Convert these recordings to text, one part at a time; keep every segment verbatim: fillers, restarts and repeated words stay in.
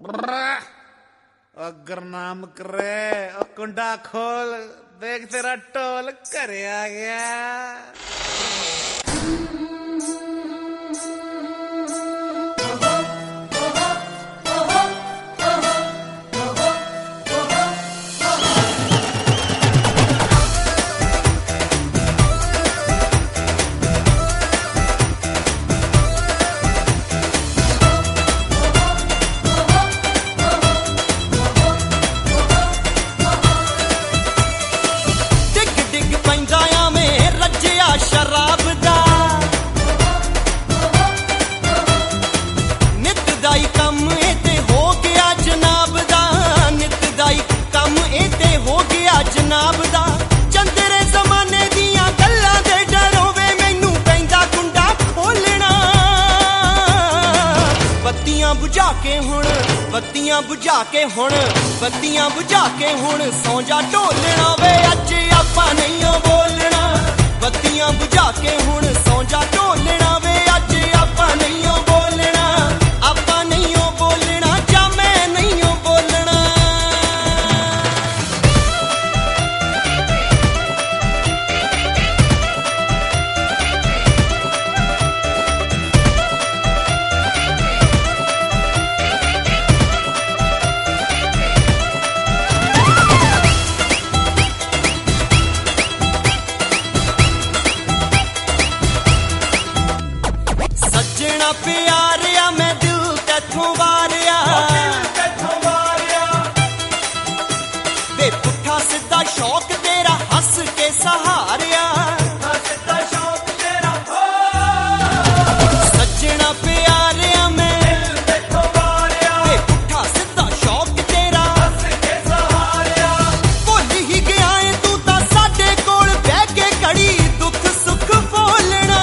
गुरनाम करे ओ कुंडा खोल, देख तेरा टोल घरे आ गया। बुझा के हुण बत्तियां बुझा के हुण बत्तियां बुझा के हुण सौ जा ढोलना वे अज आपां नहीं बोलना। बत्तियां बुझा के हुण सौ जा ढोलना वे अज आपां नहीं बोलना। आपां नहीं बोलना जा मैं नहीं बोलना। प्यारिया मैं दिल तैथों वारिया वे पुट्ठा सीधा शौक तेरा हंस के सहारिया। सज्जना प्यारिया मैं वे पुट्ठा सीधा शौक तेरा भुल ही गया है तू तां साडे कोल बह के घड़ी दुख सुख बोलना।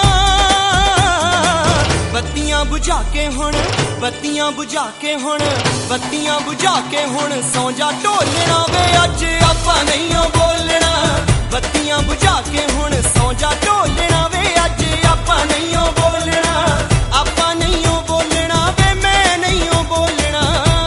बत्तियां बुझा के हुण बत्तियां बुझा के हुण बत्तियां बुझा के हुण सौ जा ढोलना वे अज आपां नहीं बोलना। बत्तियां बुझा के हुण सौ जा ढोलना वे अज आपां नहीं बोलना। आपां नहीं बोलना वे मैं नहीं बोलना।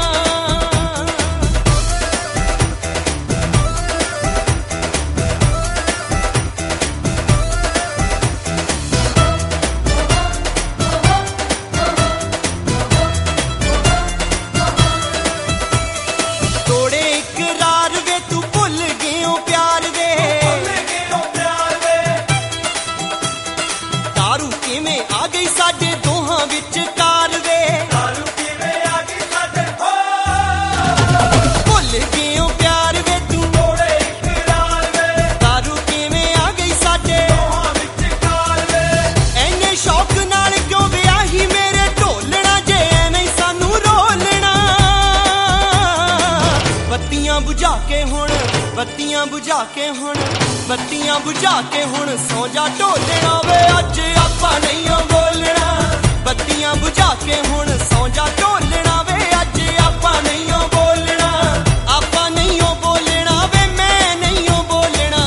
बुझा के हुण बत्तियां बुझा के हुण बत्तियां बुझा के हुण सौ जा ढोलना वे अज आपां नहीं बोलना। बत्तियां बुझा के हुण सौ जा ढोलना वे अज आपां नहीं बोलना। आपां नहीं बोलना वे मैं नहीं बोलना।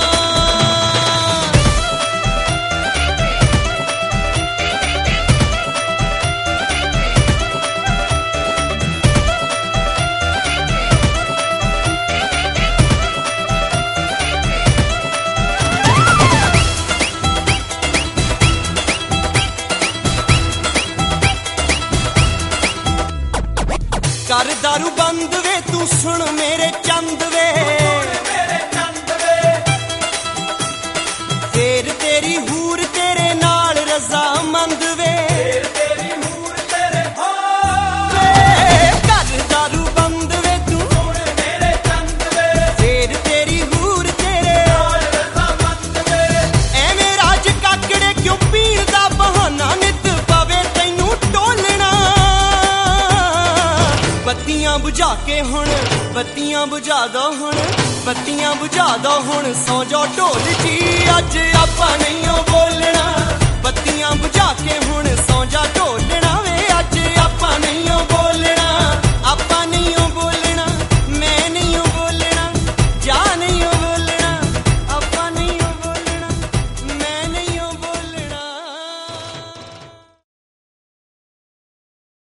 कर दारू बंद वे तू सुन मेरे चंद वे फेर तेरी हूर तेरे नाल रजामंद वे। कर दारू बंद वे तू फेर तेरी हूर तेरे एवें राज काकड़े क्यों पीण दा बहाना नित पवे तैनू टोलना। बत्तियां बुझा के हुण बत्तियां बुझा दो हुण बत्तियां बुझा दो हुण सौ जा ढोल जी अज आपां नहीं बोलना। बत्तियां बुझा के हुण सौ जा ढोलना